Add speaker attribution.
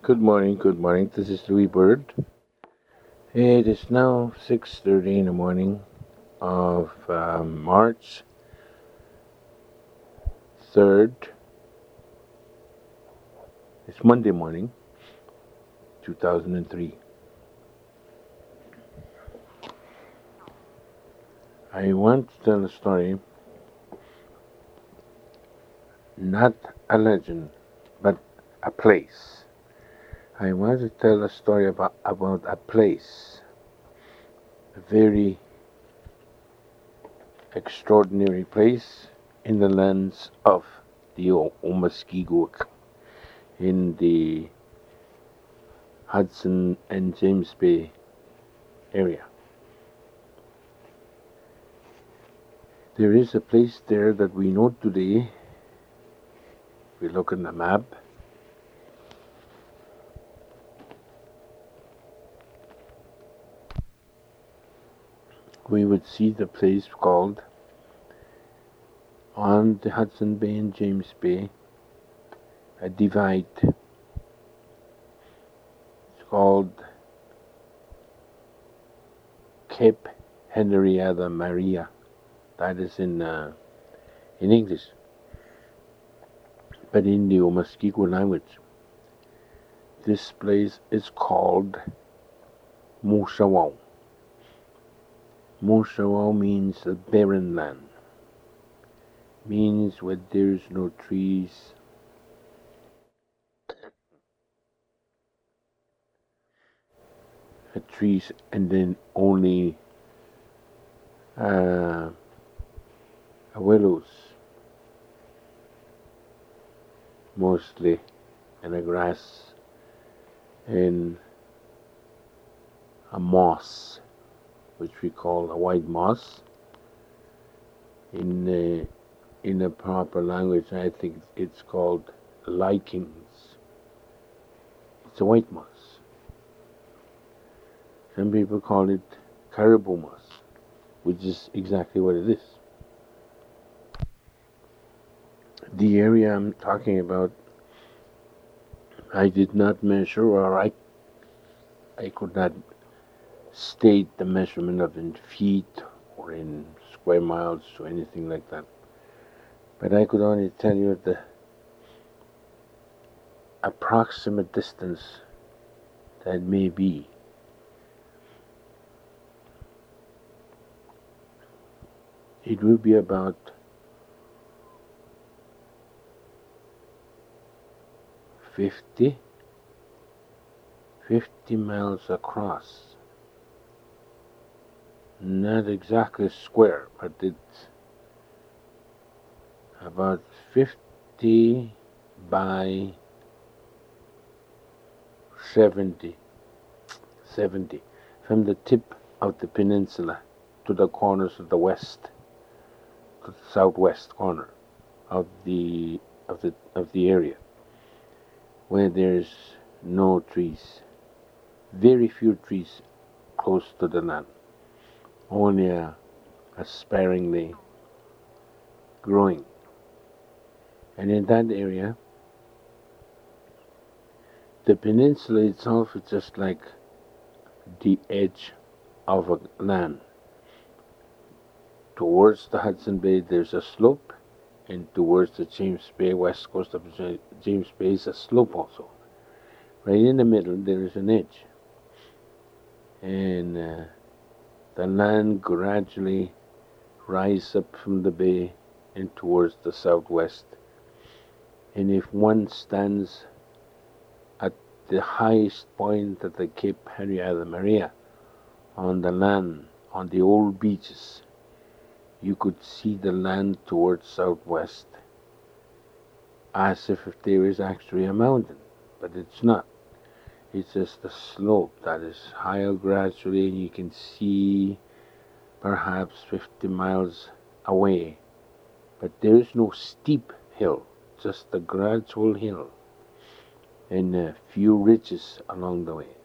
Speaker 1: Good morning, good morning. This is Louis Bird. It is now 6:30 in the morning of March 3rd. It's Monday morning, 2003. I want to tell a story, not a legend, but a place. I want to tell a story about a place, a very extraordinary place in the lands of the Omuskegowuk in the Hudson and James Bay area. There is a place there that we know today. We look at the map. We would see the place called on the Hudson Bay and James Bay, a divide. It's called Cape Henrietta Maria. That is in English, but in the Omuskego language, this place is called Moshawau. Moshawau means a barren land, means where there's no trees, and then only willows, mostly, and a grass, and a moss, which we call a white moss. In a proper language, I think it's called lichens. It's a white moss. Some people call it caribou moss, which is exactly what it is. The area I'm talking about, I did not measure, or I could not state the measurement of in feet or in square miles or anything like that. But I could only tell you the approximate distance that may be. It will be about 50 miles across. Not exactly square, but it's about 50 by 70 from the tip of the peninsula to the corners of the west, to the southwest corner of the area, where there's no trees, very few trees close to the land, only a sparingly growing. And in that area, the peninsula itself is just like the edge of a land. Towards the Hudson Bay, there's a slope, and towards the James Bay, west coast of James Bay, is a slope also. Right in the middle, there is an edge. And the land gradually rises up from the bay and towards the southwest. And if one stands at the highest point of the Cape Henrietta Maria, on the land, on the old beaches, you could see the land towards southwest, as if there is actually a mountain, but it's not. It's just a slope that is higher gradually, and you can see perhaps 50 miles away, but there is no steep hill, just a gradual hill and a few ridges along the way.